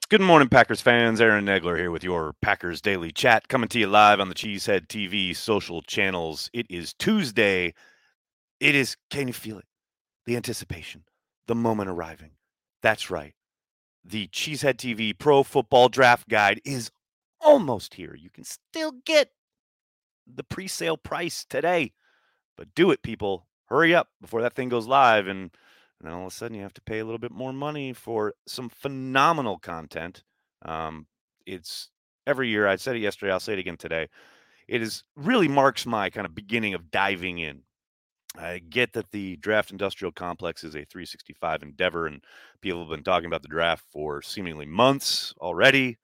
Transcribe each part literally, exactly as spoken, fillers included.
Good morning, Packers fans. Aaron Negler here with your Packers Daily Chat, coming to you live on the Cheesehead T V social channels. It is Tuesday. It is, can you feel it? The anticipation, the moment arriving. That's right. The Cheesehead T V Pro Football Draft Guide is almost here. You can still get the pre sale price today, but do it, people. Hurry up before that thing goes live. And then all of a sudden, you have to pay a little bit more money for some phenomenal content. Um, it's every year. I said it yesterday. I'll say it again today. It is really marks my kind of beginning of diving in. I get that the draft industrial complex is a three sixty-five endeavor, and people have been talking about the draft for seemingly months already.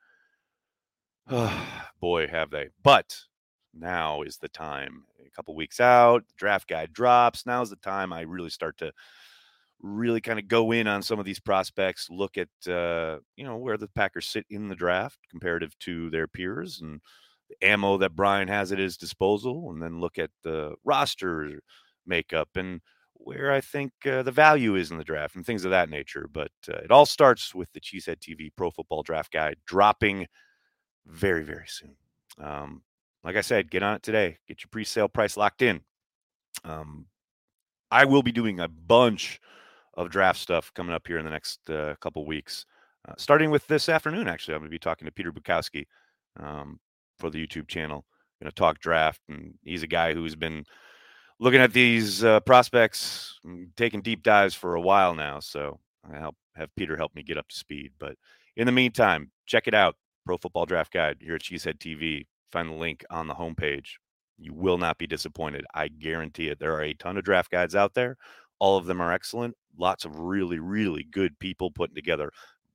Boy, have they. But now is the time. A couple weeks out, the draft guide drops. Now's the time I really start to really kind of go in on some of these prospects, look at, uh, you know, where the Packers sit in the draft comparative to their peers and the ammo that Brian has at his disposal, and then look at the roster makeup and where I think uh, the value is in the draft and things of that nature. But uh, it all starts with the Cheesehead T V Pro Football Draft Guide dropping very, very soon. Um, like I said, get on it today. Get your pre-sale price locked in. Um, I will be doing a bunch of draft stuff coming up here in the next uh, couple weeks, uh, starting with this afternoon. Actually, I'm going to be talking to Peter Bukowski um, for the YouTube channel. Going to talk draft, and he's a guy who's been looking at these uh, prospects, taking deep dives for a while now. So I help have Peter help me get up to speed. But in the meantime, check it out. Pro Football Draft Guide here at Cheesehead T V. Find the link on the homepage. You will not be disappointed. I guarantee it. There are a ton of draft guides out there. All of them are excellent. Lots of really, really good people putting together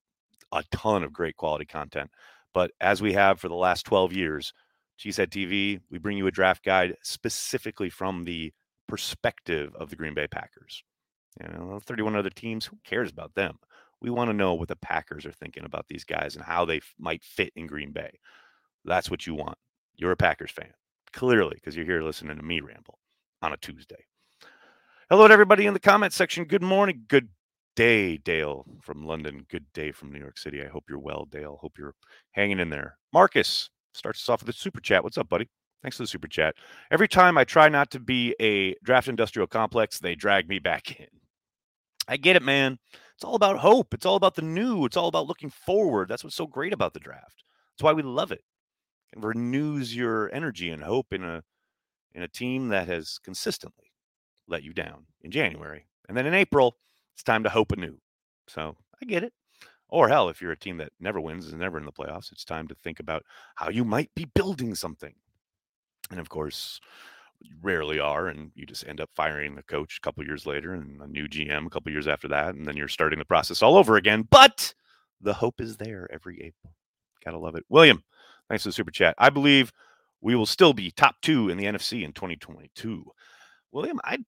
a ton of great quality content. But as we have for the last twelve years, Cheesehead T V, we bring you a draft guide specifically from the perspective of the Green Bay Packers. You know, thirty-one other teams, who cares about them? We want to know what the Packers are thinking about these guys and how they f- might fit in Green Bay. That's what you want. You're a Packers fan, clearly, because you're here listening to me ramble on a Tuesday. Hello to everybody in the comment section. Good morning. Good day, Dale from London. Good day from New York City. I hope you're well, Dale. Hope you're hanging in there. Marcus starts us off with a super chat. What's up, buddy? Thanks for the super chat. Every time I try not to be a draft industrial complex, they drag me back in. I get it, man. It's all about hope. It's all about the new. It's all about looking forward. That's what's so great about the draft. That's why we love it. It renews your energy and hope in a in a team that has consistently let you down in January. And then in April, it's time to hope anew. So I get it. Or hell, if you're a team that never wins and never in the playoffs, it's time to think about how you might be building something. And of course, you rarely are, and you just end up firing the coach a couple years later and a new G M a couple years after that, and then you're starting the process all over again. But the hope is there every April. Gotta love it. William, thanks for the super chat. I believe we will still be top two in the N F C in twenty twenty-two. William, I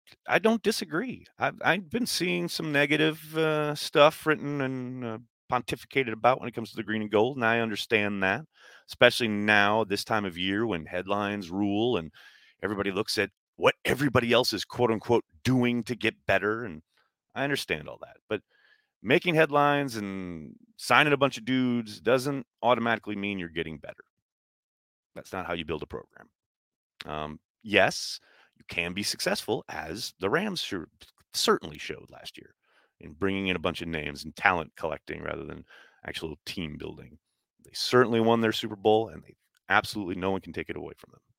I don't disagree. I've I've been seeing some negative uh, stuff written and uh, pontificated about when it comes to the green and gold, and I understand that, especially now this time of year when headlines rule and everybody looks at what everybody else is quote unquote doing to get better, and I understand all that. But making headlines and signing a bunch of dudes doesn't automatically mean you're getting better. That's not how you build a program. Um, yes, you can be successful, as the Rams sure, certainly showed last year in bringing in a bunch of names and talent collecting rather than actual team building. They certainly won their Super Bowl, and they absolutely no one can take it away from them.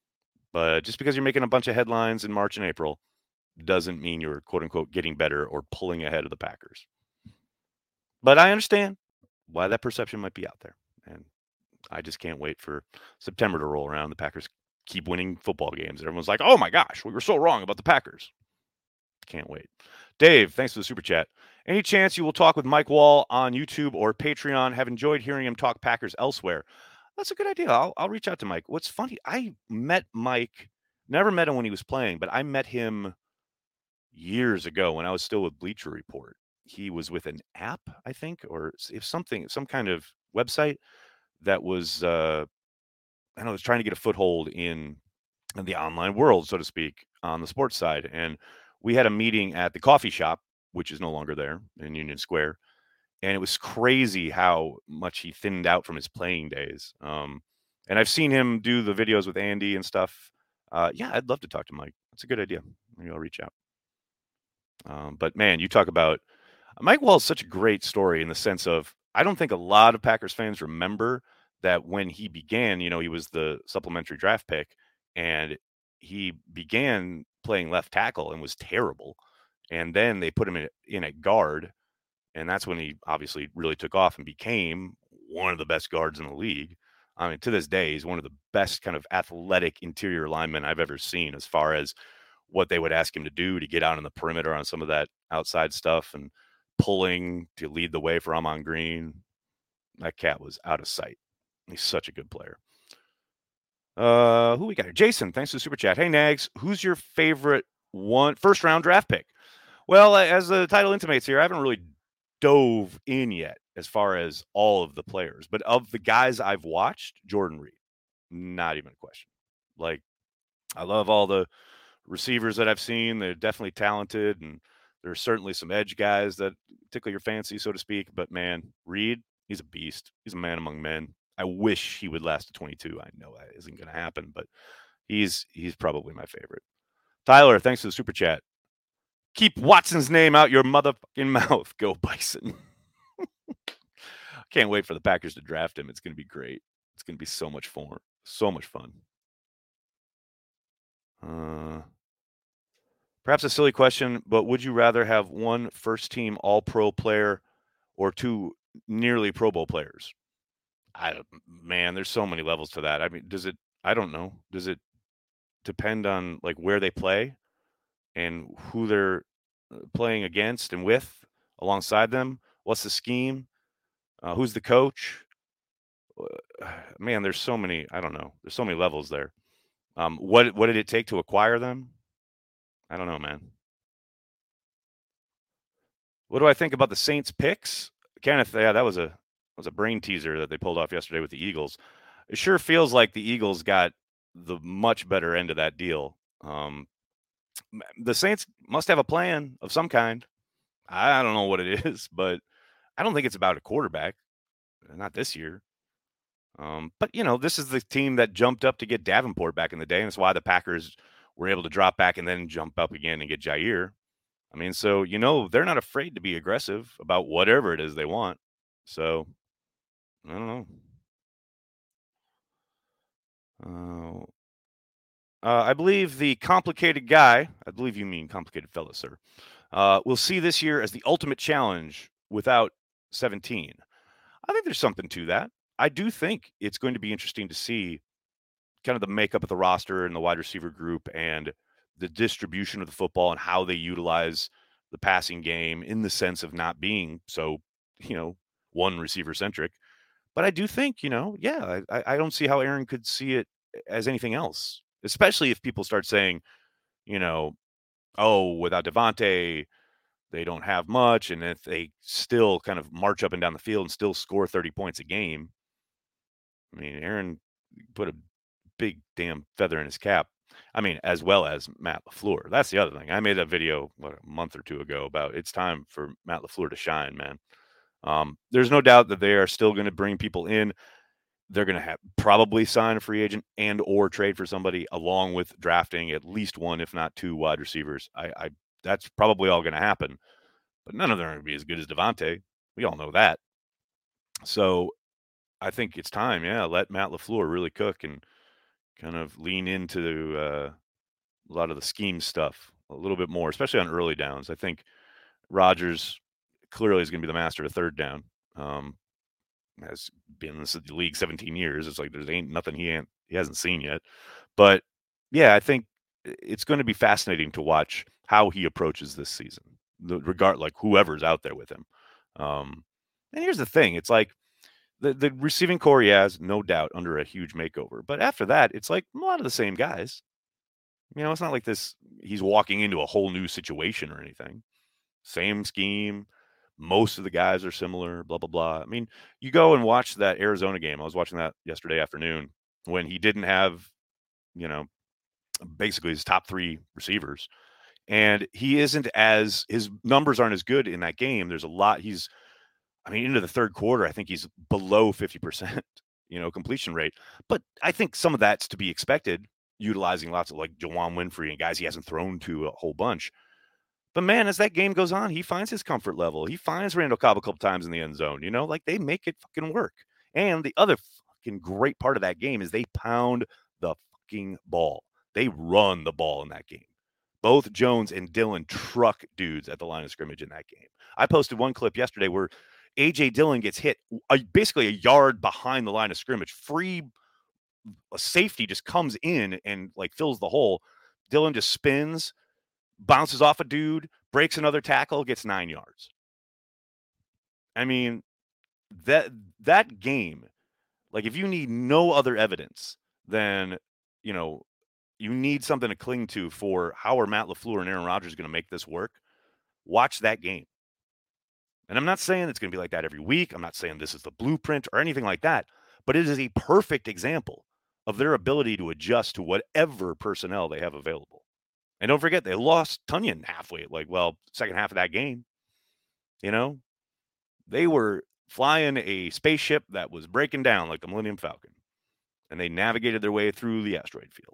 But just because you're making a bunch of headlines in March and April doesn't mean you're quote unquote getting better or pulling ahead of the Packers. But I understand why that perception might be out there. And I just can't wait for September to roll around. The Packers keep winning football games. Everyone's like, oh my gosh, we were so wrong about the Packers. Can't wait. Dave, thanks for the super chat. Any chance you will talk with Mike Wall on YouTube or Patreon? Have enjoyed hearing him talk Packers elsewhere. That's a good idea. I'll, I'll reach out to Mike. What's funny, I met Mike, never met him when he was playing, but I met him years ago when I was still with Bleacher Report. He was with an app, I think, or if something, some kind of website that was, uh, I don't know, was trying to get a foothold in, in the online world, so to speak, on the sports side. And we had a meeting at the coffee shop, which is no longer there in Union Square. and it was crazy how much he thinned out from his playing days. Um, and I've seen him do the videos with Andy and stuff. Uh, yeah, I'd love to talk to Mike. That's a good idea. Maybe I'll reach out. Um, but man, you talk about Mike Wallace is such a great story in the sense of I don't think a lot of Packers fans remember that when he began, you know, he was the supplementary draft pick and he began playing left tackle and was terrible. And then they put him in, in at guard. And that's when he obviously really took off and became one of the best guards in the league. I mean, to this day, he's one of the best kind of athletic interior linemen I've ever seen as far as what they would ask him to do to get out on the perimeter on some of that outside stuff and pulling to lead the way for Amon Green. That cat was out of sight. He's such a good player. Uh, who we got here? Jason, thanks for the super chat. Hey, Nags, who's your favorite one first round draft pick? Well, as the title intimates here, I haven't really dove in yet as far as all of the players, but of the guys I've watched, Jordan Reed, not even a question. Like, I love all the receivers that I've seen. They're definitely talented, and there's certainly some edge guys that tickle your fancy, so to speak. But man, Reed, he's a beast. He's a man among men. I wish he would last to twenty-two. I know that isn't going to happen, but he's he's probably my favorite. Tyler, thanks for the super chat. Keep Watson's name out your motherfucking mouth. Go Bison. Can't wait for the Packers to draft him. It's going to be great. It's going to be so much fun. So much fun. Uh, perhaps a silly question, but would you rather have one first-team All-Pro player or two nearly Pro Bowl players? I don't, man, there's so many levels to that. I mean, does it? I don't know. Does it depend on like where they play and who they're playing against and with alongside them? What's the scheme? Uh, who's the coach? Man, there's so many. I don't know. There's so many levels there. Um, what what did it take to acquire them? I don't know, man. What do I think about the Saints picks? Kenneth, yeah, that was a that was a brain teaser that they pulled off yesterday with the Eagles. It sure feels like the Eagles got the much better end of that deal. Um, the Saints must have a plan of some kind. I don't know what it is, but I don't think it's about a quarterback. Not this year. Um, but, you know, this is the team that jumped up to get Davenport back in the day, and that's why the Packers were able to drop back and then jump up again and get Jair. I mean, so, you know, they're not afraid to be aggressive about whatever it is they want. So, I don't know. Uh, uh, I believe the complicated guy, I believe you mean complicated fellow, sir, uh, will see this year as the ultimate challenge without seventeen. I think there's something to that. I do think it's going to be interesting to see kind of the makeup of the roster and the wide receiver group and the distribution of the football and how they utilize the passing game in the sense of not being so, you know, one receiver centric. But I do think, you know, yeah, I, I don't see how Aaron could see it as anything else, especially if people start saying, you know, oh, without Devontae, they don't have much. And if they still kind of march up and down the field and still score thirty points a game, I mean, Aaron put a big damn feather in his cap. I mean, as well as Matt LaFleur. That's the other thing. I made a video what, a month or two ago about it's time for Matt LaFleur to shine, man. Um, there's no doubt that they are still going to bring people in. They're going to have probably sign a free agent and or trade for somebody along with drafting at least one, if not two wide receivers. I, I that's probably all going to happen, but none of them are going to be as good as Devontae. We all know that. So I think it's time. Yeah. Let Matt LaFleur really cook and kind of lean into uh, a lot of the scheme stuff a little bit more, especially on early downs. I think Rodgers clearly is going to be the master of third down. Um, has been in the league seventeen years. It's like there's ain't nothing he ain't he hasn't seen yet. But yeah, I think it's going to be fascinating to watch how he approaches this season, the regard like whoever's out there with him. Um, and here's the thing: it's like the the receiving core, he has no doubt under a huge makeover. But after that, it's like a lot of the same guys. You know, it's not like this. He's walking into a whole new situation or anything. Same scheme. Most of the guys are similar, blah, blah, blah. I mean, you go and watch that Arizona game. I was watching that yesterday afternoon when he didn't have, you know, basically his top three receivers. And he isn't as, his numbers aren't as good in that game. There's a lot, he's, I mean, into the third quarter, I think he's below fifty percent, you know, completion rate. But I think some of that's to be expected, utilizing lots of like Juwann Winfree and guys he hasn't thrown to a whole bunch. But man, as that game goes on, he finds his comfort level. He finds Randall Cobb a couple times in the end zone. You know, like they make it fucking work. And the other fucking great part of that game is they pound the fucking ball. They run the ball in that game. Both Jones and Dillon truck dudes at the line of scrimmage in that game. I posted one clip yesterday where A J Dillon gets hit a, basically a yard behind the line of scrimmage. Free a safety just comes in and like fills the hole. Dillon just spins, bounces off a dude, breaks another tackle, gets nine yards. I mean, that that game, like if you need no other evidence, then, you know, you need something to cling to for how are Matt LaFleur and Aaron Rodgers going to make this work. Watch that game. And I'm not saying it's going to be like that every week. I'm not saying this is the blueprint or anything like that, but it is a perfect example of their ability to adjust to whatever personnel they have available. And don't forget, they lost Tonyan halfway, like, well, second half of that game. You know, they were flying a spaceship that was breaking down like the Millennium Falcon, and they navigated their way through the asteroid field.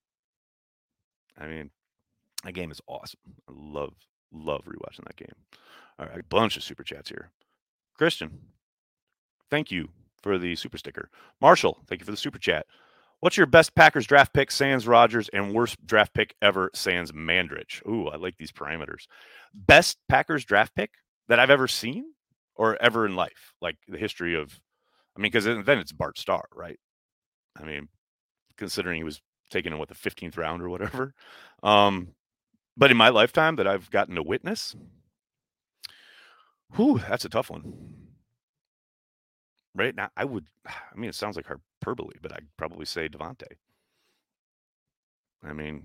I mean, that game is awesome. I love, love rewatching that game. All right, a bunch of super chats here. Christian, thank you for the super sticker. Marshall, thank you for the super chat. What's your best Packers draft pick, sans Rodgers, and worst draft pick ever, sans Mandrich? Ooh, I like these parameters. Best Packers draft pick that I've ever seen or ever in life, like the history of, I mean, because then it's Bart Starr, right? I mean, considering he was taken in, what, the fifteenth round or whatever. Um, but in my lifetime that I've gotten to witness, whew, that's a tough one. Right now, I would, I mean, it sounds like hyperbole, but I'd probably say Davante. I mean,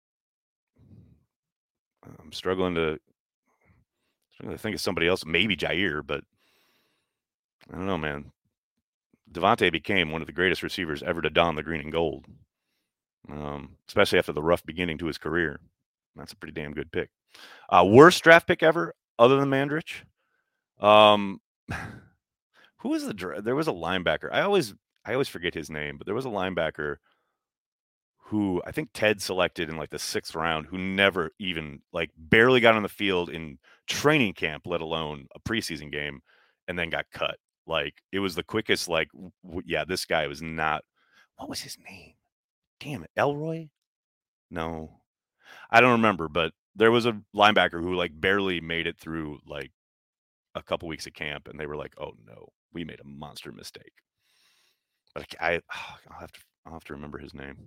I'm struggling to, struggling to think of somebody else, maybe Jair, but I don't know, man. Davante became one of the greatest receivers ever to don the green and gold, um, especially after the rough beginning to his career. That's a pretty damn good pick. Uh, worst draft pick ever, other than Mandrich. Um, who was the? There was a linebacker. I always, I always forget his name, but there was a linebacker who I think Ted selected in like the sixth round, who never even like barely got on the field in training camp, let alone a preseason game, and then got cut. Like it was the quickest. Like, w- yeah, this guy was not. What was his name? Damn it, Elroy? No, I don't remember. But there was a linebacker who like barely made it through like a couple weeks of camp, and they were like, "Oh no, we made a monster mistake." But I, I I'll have to, I'll have to remember his name.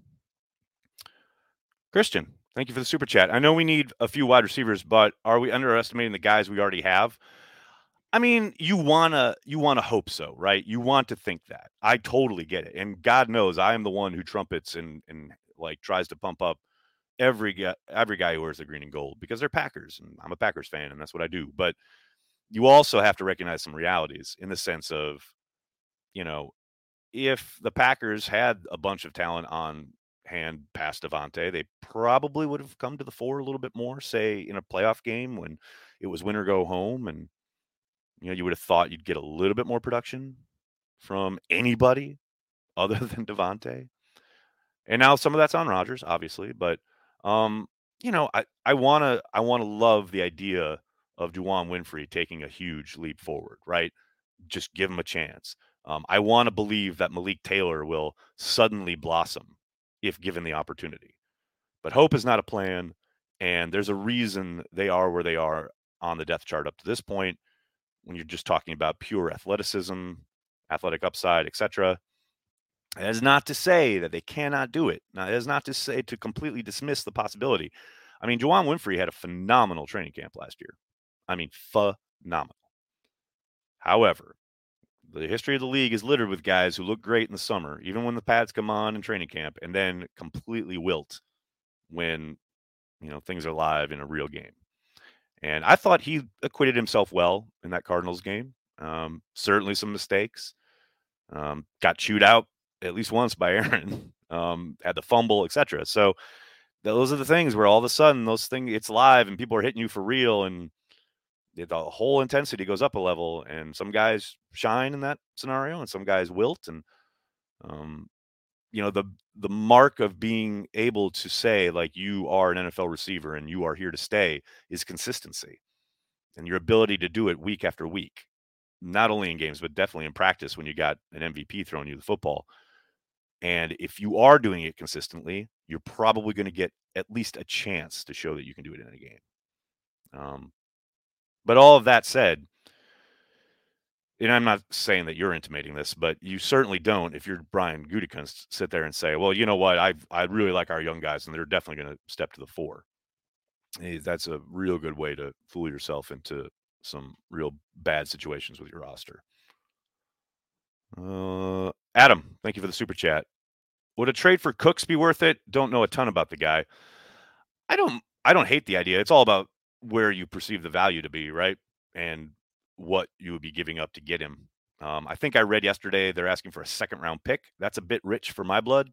Christian, thank you for the super chat. I know we need a few wide receivers, but are we underestimating the guys we already have? I mean, you wanna you wanna hope so, right? You want to think that. I totally get it, and God knows I am the one who trumpets and and like tries to pump up every guy every guy who wears the green and gold because they're Packers, and I'm a Packers fan, and that's what I do. But you also have to recognize some realities in the sense of, you know, if the Packers had a bunch of talent on hand past Davante, they probably would have come to the fore a little bit more, say in a playoff game when it was win or go home. And, you know, you would have thought you'd get a little bit more production from anybody other than Davante. And now some of that's on Rodgers, obviously, but, um, you know, I, I want to, I want to love the idea of Juwann Winfree taking a huge leap forward, right? Just give him a chance. Um, I want to believe that Malik Taylor will suddenly blossom if given the opportunity. But hope is not a plan, and there's a reason they are where they are on the depth chart up to this point when you're just talking about pure athleticism, athletic upside, et cetera. That is not to say that they cannot do it. Now, that is not to say to completely dismiss the possibility. I mean, Juwann Winfree had a phenomenal training camp last year. I mean, phenomenal. However, the history of the league is littered with guys who look great in the summer, even when the pads come on in training camp, and then completely wilt when, you know, things are live in a real game. And I thought he acquitted himself well in that Cardinals game. Um, certainly some mistakes. Um, got chewed out at least once by Aaron. Um, had the fumble, et cetera. So those are the things where all of a sudden those things, it's live and people are hitting you for real. And the whole intensity goes up a level, and some guys shine in that scenario, and some guys wilt. And um, you know, the the mark of being able to say like you are an N F L receiver and you are here to stay is consistency, and your ability to do it week after week, not only in games but definitely in practice when you got an M V P throwing you the football. And if you are doing it consistently, you're probably going to get at least a chance to show that you can do it in a game. Um, but all of that said, and I'm not saying that you're intimating this, but you certainly don't, if you're Brian Gutekunst, sit there and say, well, you know what, I I really like our young guys, and they're definitely going to step to the fore. Hey, that's a real good way to fool yourself into some real bad situations with your roster. Uh, Adam, thank you for the super chat. Would a trade for Cooks be worth it? Don't know a ton about the guy. I don't I don't hate the idea. It's all about where you perceive the value to be, right? And what you would be giving up to get him. Um, I think I read yesterday they're asking for a second round pick. That's a bit rich for my blood.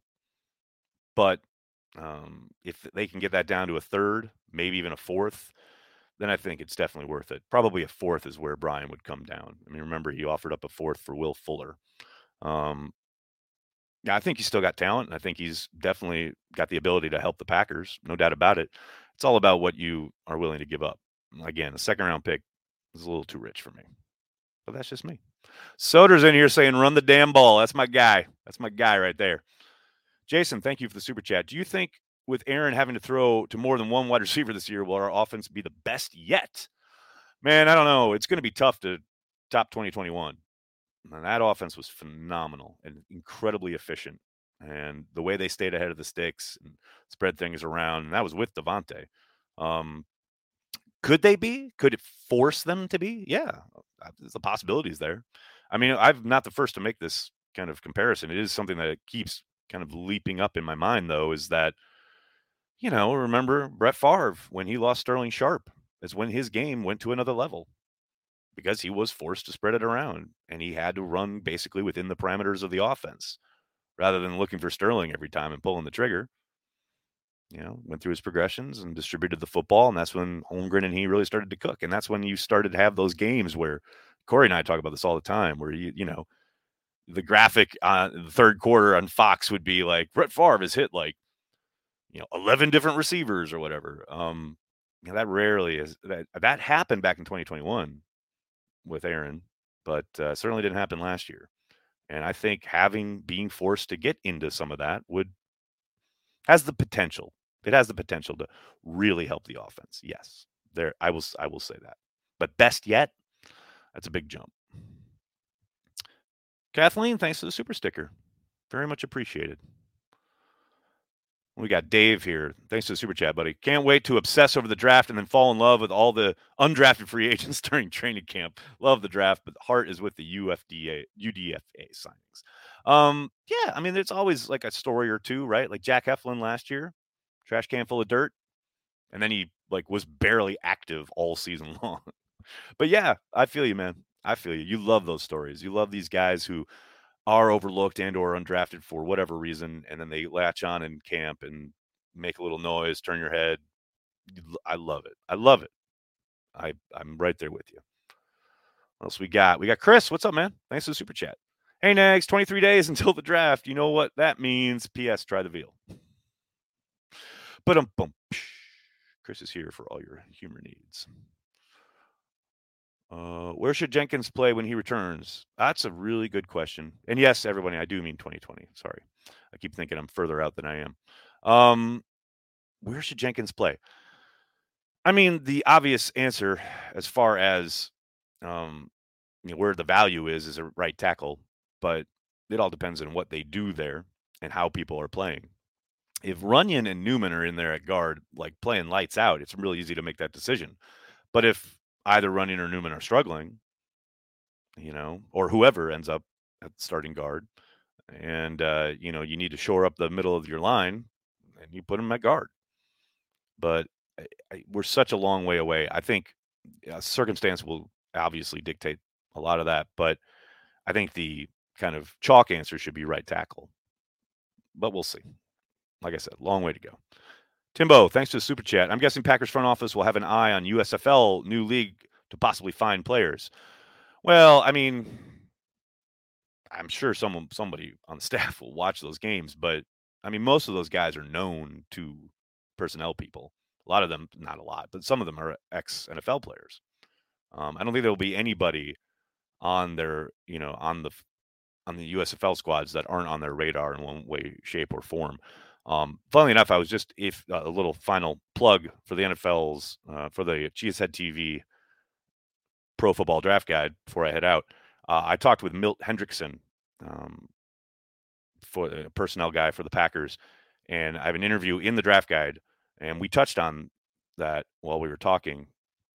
But um, if they can get that down to a third, maybe even a fourth, then I think it's definitely worth it. Probably a fourth is where Brian would come down. I mean, remember, he offered up a fourth for Will Fuller. Um, yeah, I think he's still got talent, and I think he's definitely got the ability to help the Packers, no doubt about it. It's all about what you are willing to give up. Again, a second round pick is a little too rich for me, but that's just me. Soder's in here saying, run the damn ball. That's my guy. That's my guy right there. Jason, thank you for the super chat. Do you think with Aaron having to throw to more than one wide receiver this year, will our offense be the best yet? Man, I don't know. It's going to be tough to top twenty twenty-one. And that offense was phenomenal and incredibly efficient. And the way they stayed ahead of the sticks and spread things around, and that was with Devontae. Um, could they be? Could it force them to be? Yeah, the possibilities there. I mean, I'm not the first to make this kind of comparison. It is something that keeps kind of leaping up in my mind, though, is that, you know, remember Brett Favre when he lost Sterling Sharp? Is when his game went to another level because he was forced to spread it around and he had to run basically within the parameters of the offense rather than looking for Sterling every time and pulling the trigger. You know, went through his progressions and distributed the football, and that's when Holmgren and he really started to cook. And that's when you started to have those games where Corey and I talk about this all the time, where you, you know, the graphic on the third quarter on Fox would be like Brett Favre has hit like, you know, eleven different receivers or whatever. Um, you know, that rarely is that that happened back in twenty twenty-one with Aaron, but uh, certainly didn't happen last year. And I think having being forced to get into some of that would has the potential. It has the potential to really help the offense. Yes, there I will I will say that. But best yet, that's a big jump. Kathleen, thanks for the super sticker. Very much appreciated. We got Dave here. Thanks for the super chat, buddy. Can't wait to obsess over the draft and then fall in love with all the undrafted free agents during training camp. Love the draft, but the heart is with the U F D A, U D F A signings. Um, yeah, I mean, there's always like a story or two, right? Like Jack Heflin last year, trash can full of dirt, and then he like was barely active all season long. But yeah, I feel you, man. I feel you. You love those stories. You love these guys who are overlooked and or undrafted for whatever reason, and then they latch on in camp and make a little noise, turn your head. I love it. I love it. I, I'm right there with you. What else we got? We got Chris. What's up, man? Thanks for the super chat. Hey, Nags, twenty-three days until the draft. You know what that means? P S. Try the veal. But um, boom. Chris is here for all your humor needs. Uh, where should Jenkins play when he returns? That's a really good question. And yes, everybody, I do mean twenty twenty. Sorry. I keep thinking I'm further out than I am. Um, where should Jenkins play? I mean, the obvious answer as far as um, you know, where the value is, is a right tackle, but it all depends on what they do there and how people are playing. If Runyon and Newman are in there at guard, like playing lights out, it's really easy to make that decision. But if either Runyon or Newman are struggling, you know, or whoever ends up at starting guard, and uh, you know, you need to shore up the middle of your line, and you put them at guard. But I, I, we're such a long way away. I think uh, circumstance will obviously dictate a lot of that, but I think the kind of chalk answer should be right tackle. But we'll see. Like I said, long way to go. Timbo, thanks for the super chat. I'm guessing Packers front office will have an eye on U S F L new league to possibly find players. Well, I mean, I'm sure someone somebody on the staff will watch those games, but I mean, most of those guys are known to personnel people. A lot of them, not a lot, but some of them are ex N F L players. Um, I don't think there will be anybody on their, you know, on the on the U S F L squads that aren't on their radar in one way, shape, or form. Um, funnily enough, I was just if uh, a little final plug for the N F L's uh, for the Cheesehead T V Pro Football Draft Guide before I head out. Uh, I talked with Milt Hendrickson, um, for the personnel guy for the Packers, and I have an interview in the draft guide, and we touched on that while we were talking.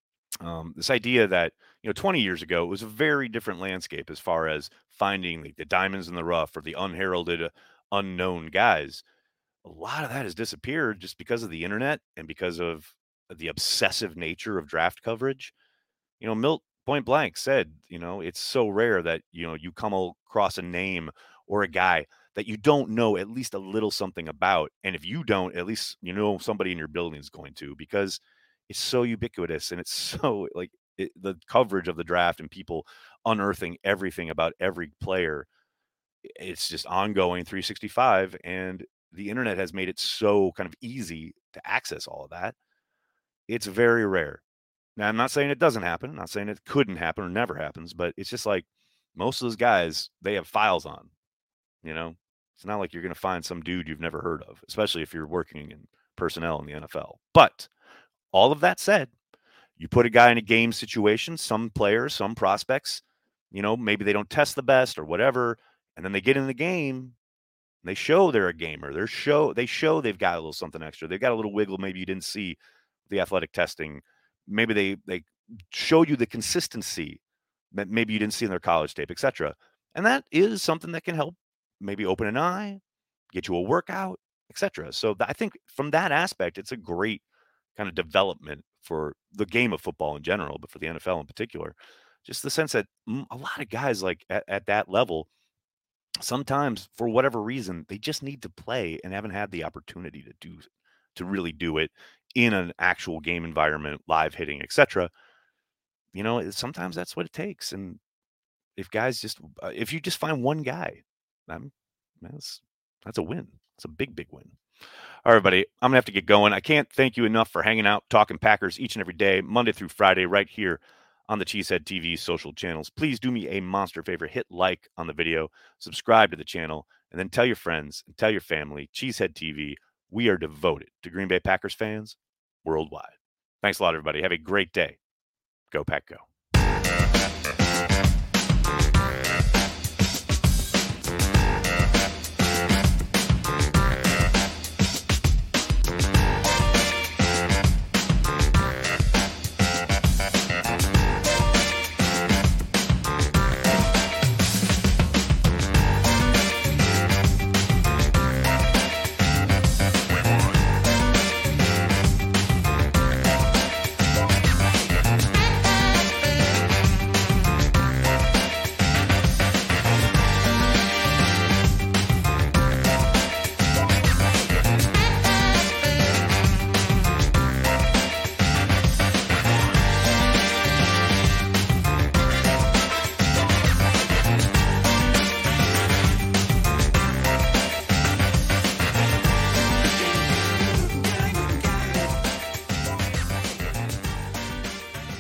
Um, this idea that you know twenty years ago it was a very different landscape as far as finding the, the diamonds in the rough or the unheralded, uh, unknown guys. A lot of that has disappeared just because of the internet and because of the obsessive nature of draft coverage. You know, Milt point blank said, you know, it's so rare that, you know, you come across a name or a guy that you don't know at least a little something about. And if you don't, at least you know somebody in your building is going to, because it's so ubiquitous and it's so like it, the coverage of the draft and people unearthing everything about every player. It's just ongoing three sixty-five. And the internet has made it so kind of easy to access all of that. It's very rare. Now, I'm not saying it doesn't happen. I'm not saying it couldn't happen or never happens, but it's just like most of those guys, they have files on, you know? It's not like you're going to find some dude you've never heard of, especially if you're working in personnel in the N F L. But all of that said, you put a guy in a game situation, some players, some prospects, you know, maybe they don't test the best or whatever, and then they get in the game, they show they're a gamer. They're show they show they've got a little something extra. They've got a little wiggle maybe you didn't see the athletic testing. Maybe they they show you the consistency that maybe you didn't see in their college tape, et cetera. And that is something that can help maybe open an eye, get you a workout, et cetera. So th- I think from that aspect, it's a great kind of development for the game of football in general, but for the N F L in particular. Just the sense that mm, a lot of guys like at, at that level, sometimes for whatever reason, they just need to play and haven't had the opportunity to do to really do it in an actual game environment, live hitting, et cetera. You know, it- sometimes that's what it takes. And if guys just uh, if you just find one guy, um, that's that's a win. It's a big, big win. All right, everybody, I'm gonna have to get going. I can't thank you enough for hanging out, talking Packers each and every day, Monday through Friday, right here on the Cheesehead T V social channels. Please do me a monster favor, hit like on the video, subscribe to the channel, and then tell your friends and tell your family. Cheesehead T V, we are devoted to Green Bay Packers fans worldwide. Thanks a lot, everybody. Have a great day. Go Pack Go.